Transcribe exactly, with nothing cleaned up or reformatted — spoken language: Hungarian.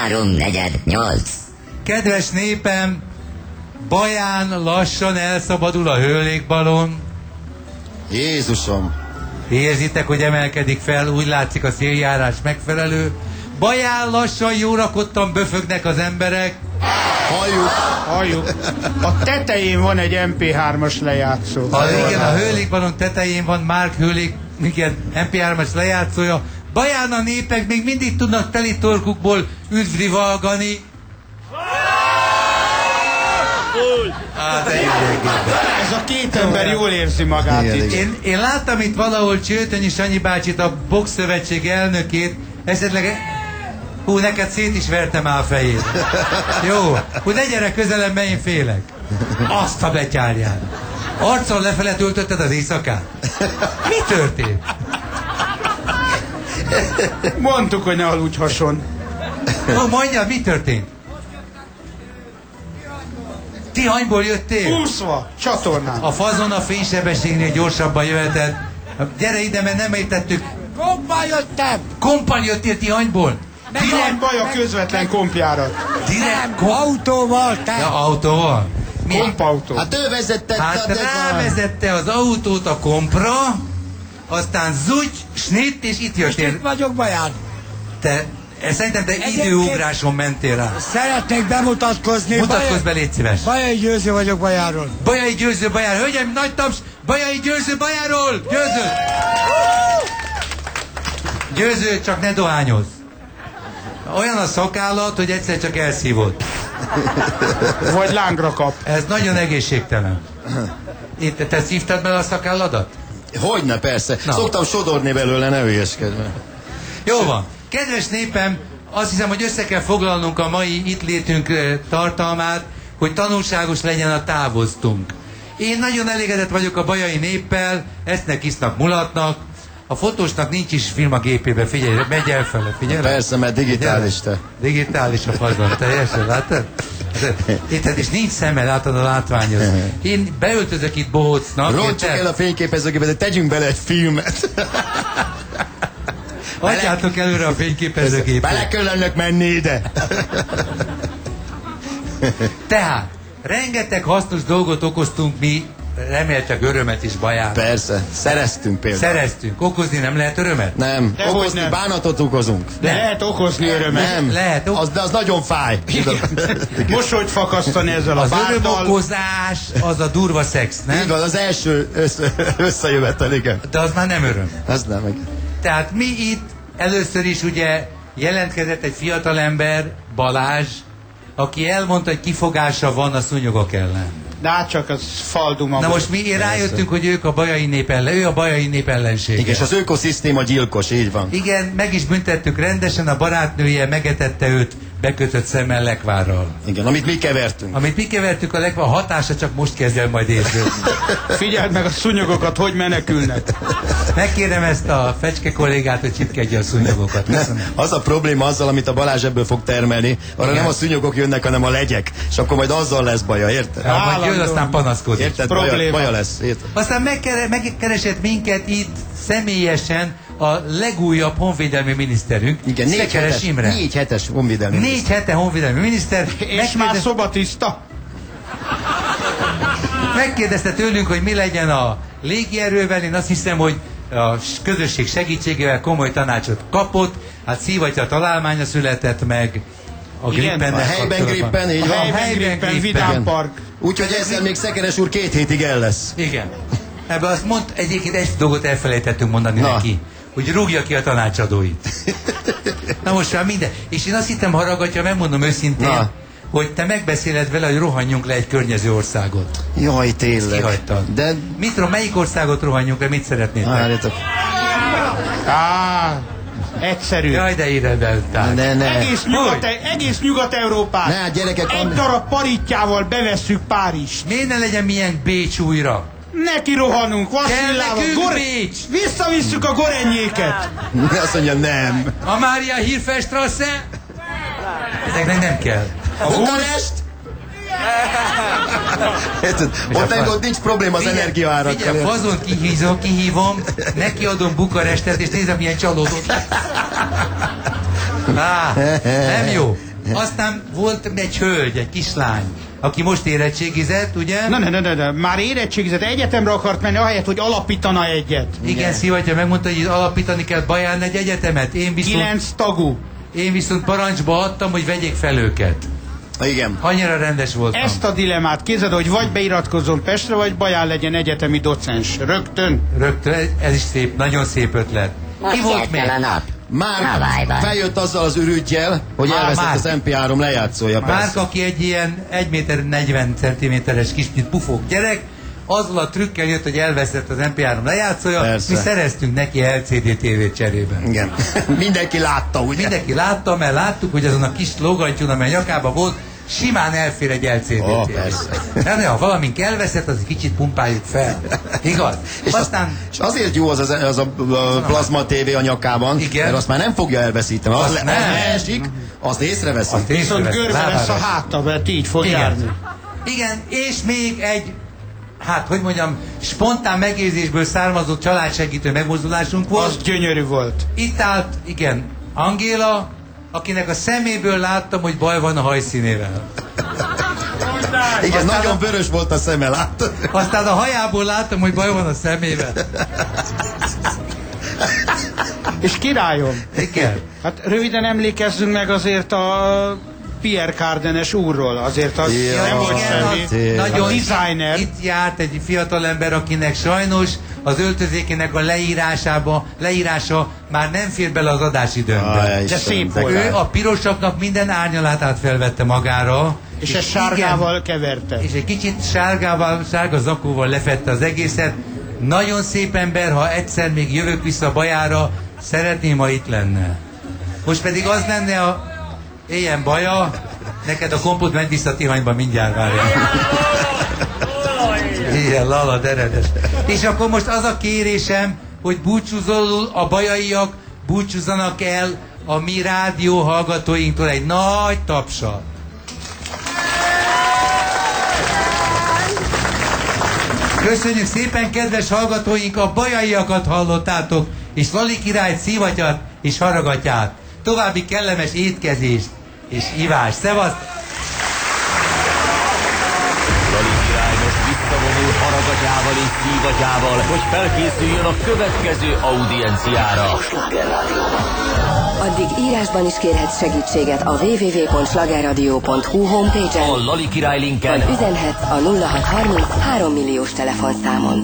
Három negyed nyolc. Kedves népem, Baján lassan elszabadul a hőlékbalon. Jézusom! Érzitek, hogy emelkedik fel, úgy látszik a széljárás megfelelő. Baján lassan jórakodtan böfögnek az emberek. Halljuk! Halljuk. A tetején van egy em pé hármas lejátszó. A, igen, a hőlékbalon tetején van Márk hőlék, igen, em pé hármas lejátszója. Baján a népek még mindig tudnak teli torkukból üdvrivalgani. Hát, Ez a két ember jól érzi magát igen, itt. igen. én, én láttam itt valahol Csőtönyi Sanyi bácsit, a boxszövetség elnökét, esetleg... Hú, neked szét is vertem el a fejét. Jó, hú, ne gyere közelebb, mert én félek. Azt a betyárját. Arcon lefele töltötted az éjszakát? Mi történt? Mondtuk, hogy ne aludhasson. No, mondja, mi történt? Tihanyból jöttél? Úszva, csatornán. A fazon a fénysebességnél gyorsabban jöheted. Gyere ide, mert nem értettük. Kompa jöttem! Kompan jöttél Tihanyból? Mi van baj a közvetlen kompjárat? Direkt Nem, kom... autóval, te! Ja, autóval? Mi? Kompautó. Hát ő vezette. Hát rávezette az autót a kompra, aztán zúgy, snitt, és itt Most jöttél. itt vagyok Baján. Te, szerintem te Egyébként- időugráson mentél rá. Szeretnék bemutatkozni. Mutatkozz be, légy szíves. Bajai Győző vagyok Bajánról. Bajai Győző Bajár. Hölgyem, nagy taps, Bajai Győző Bajárról. Győző. Győző, csak ne dohányoz. Olyan a szakállat, hogy egyszer csak elszívod. Vagy lángra kap. Ez nagyon egészségtelen. Itt, te szívtad bele a szakálladat? Hogyne, persze. Na. Szoktam sodorni belőle, ne hülyeskedj. Jó van. Kedves népem, azt hiszem, hogy össze kell foglalnunk a mai itt létünk eh, tartalmát, hogy tanulságos legyen a távoztunk. Én nagyon elégedett vagyok a bajai néppel, esznek, isznak, mulatnak. A fotósnak nincs is film a gépébe, figyelj, megy elfele, figyelj. Persze, mert digitális te. Digitális a fazon, teljesen, látod? Itt is nincs szeme, látod a látványos. Én beöltözök itt bohócnak. Rontsuk el a fényképezőgépet, de tegyünk bele egy filmet. Adjátok előre a fényképezőgépet. Bele kell önnek menni ide. Tehát, rengeteg hasznos dolgot okoztunk mi, reméltek örömet is Baján. Persze, szereztünk például. Szereztünk. Okozni nem lehet örömet? Nem, Dehogy okozni nem. bánatot okozunk. De lehet okozni örömet. Nem, Lehet, ok- az, de az nagyon fáj. Mosolyt fakasztani ezzel a Az bártal. örömokozás, az a durva szex, Így nem? van, az első össze, összejövetel, igen. De az már nem öröm. Az nem, meg. Tehát mi itt először is ugye jelentkezett egy fiatalember, Balázs, aki elmondta, hogy kifogása van a szúnyogok ellen. De hát csak az falduma. Na volt. most mi rájöttünk, hogy ők a bajai nép ellen, ő a bajai nép ellensége. Igen, és az ökoszisztéma gyilkos, így van. Igen, meg is büntettük rendesen, a barátnője megetette őt bekötött szemmel lekvárral. Igen, amit mi kevertünk. Amit mi kevertük a lekvár, a hatása csak most kezd el majd érződni. Figyeld meg a szúnyogokat, hogy menekülnek. Megkérem ezt a fecske kollégát, hogy csipkedje a szúnyogokat. Ne, Köszönöm. az a probléma azzal, amit a Balázs ebből fog termelni, arra Igen. nem a szúnyogok jönnek, hanem a legyek. És akkor majd azzal lesz baja, érted? Ja, majd jön, Állandóan. aztán panaszkodik. Érted? Baja, Probléma. baja lesz, érted? Aztán megkere, megkeresett minket itt személyesen a legújabb honvédelmi miniszterünk, Igen, négy Szekeres hetes, Imre. négy hetes honvédelmi. Négy hete honvédelmi miniszter. És már Megkérdez- szobatiszta. Megkérdezte tőlünk, hogy mi legyen a légierővel. Én azt hiszem, hogy a közösség segítségével komoly tanácsot kapott. Hát Szivatya találmánya született meg. A Igen, Grippennel a helyben kapcsolatban. Grippen, így A van. helyben helyben Grippen, Grippen. Vidám Park. Úgyhogy ezzel még Szekeres úr két hétig el lesz. Igen. Ebben azt mond, egyébként egy dolgot elfelejtettünk mondani Na. neki, hogy rúgja ki a tanácsadóit. Na most már minden. És én azt hittem haragatja, megmondom őszintén, Na. hogy te megbeszéled vele, hogy rohanjunk le egy környező országot. Jaj, tényleg. Kihagytad. De... Mit, ro- melyik országot rohanjunk le, mit szeretnétek? Várjatok. Á, egyszerű. Jaj, de éredeltál. Ne, ne. Egész, nyugat, egész Nyugat-Európát. Ne, gyerekek, Egy am- darab parittyával bevesszük Párizst. Miért ne legyen milyen Bécs újra? Neki rohanunk, Kell vasvillával. nekünk Gor... Bécs! Visszavisszük a gorenyéket. Azt mondja, nem. A Mária Hilferstrasse? Ezeknek nem kell. A Bukarest? Érted? Ott, nem, ott nincs probléma az Figyelj, energiaárakkal. Figyelj, érted? fazont kihízom, kihívom, neki adom Bukarestet, és nézem, milyen csalódott lesz. Á, nem jó. Aztán volt egy hölgy, egy kislány, aki most érettségizett, ugye? Na, ne, ne, ne, ne, már érettségizett, egyetemre akart menni, ahelyett, hogy alapítana egyet. Igen, Szivatya megmondta, hogy alapítani kell Baján egy egyetemet. Én viszont, Kilenc tagú. én viszont parancsba adtam, hogy vegyék fel őket. Igen. Annyira rendes voltam. Ezt a dilemmát képzeld, hogy vagy beiratkozzon Pestre, vagy Baján legyen egyetemi docens. Rögtön. Rögtön, ez is szép, nagyon szép ötlet. Ki volt még? a nap. Már Havajban. feljött azzal az ürüggyel, hogy Már, elveszett már. az em pé három lejátszója, Márk, persze. aki egy ilyen egy méter negyven centiméteres kis pufók gyerek, azzal a trükkel jött, hogy elveszett az em pé három lejátszója, Persze. mi szereztünk neki el cé dé tévét cserébe. Igen. Mindenki látta, ugye? Mindenki látta, mert láttuk, hogy azon a kis lógantyún, amely nyakában volt, simán elfér egy el cé dé Ó, tévé. persze. De ha valamink elveszett, az egy kicsit pumpáljuk fel. Igaz? És, Aztán... az, és azért jó az, az, az a, a plazma tévé a nyakában, Igen. mert azt már nem fogja elveszíteni. Az, Azt le, az nem. leesik, azt észreveszi. Azt Viszont észrevesz, görbe lesz a lábára. háta, mert így fog járni. Igen. Igen, és még egy, hát hogy mondjam, spontán megérzésből származó családsegítő megmozdulásunk volt. Az gyönyörű volt. Itt állt, igen, Angéla, akinek a szeméből láttam, hogy baj van a hajszínével. Igen, Aztán nagyon a- vörös volt a szeme, látod? Aztán a hajából láttam, hogy baj van a szemével. És királyom. Igen. Hát röviden emlékezzünk meg azért a Pierre Cárdenes úrról. Azért az Ja, nem volt igen, semmi. az tényleg. Nagyon A designer. Itt járt egy fiatalember, akinek sajnos az öltözékének a leírásába, leírása már nem fér bele az adásidőnkbe. Aj, De szép de volt. kár. Ő a pirosaknak minden árnyalatát felvette magára. És ezt sárgával keverte. És egy kicsit sárgával, sárga zakóval lefette az egészet. Nagyon szép ember, ha egyszer még jövök vissza Bajára, szeretném, ha itt lenne. Most pedig az lenne a éljen Baja, neked a kompot ment vissza Tihanyba, mindjárt várja. Igen, Lala, deredes. És akkor most az a kérésem, hogy búcsúzóul a bajaiak búcsúzzanak el a mi rádió hallgatóinktól egy nagy tapsal. Köszönjük szépen, kedves hallgatóink, a bajaiakat hallottátok, és Lali király Szivatyat és Haragatyát. További kellemes étkezést és ivást. Szevasz! Lali király most visszavonul Haragatyával és Szívatyával, hogy felkészüljön a következő audienciára. Addig írásban is kérhetsz segítséget a double-u double-u double-u pont slagerradio pont hu homepage-en, A Lali király linken vagy üzenhetsz a nulla hat harminc három milliós telefonszámon.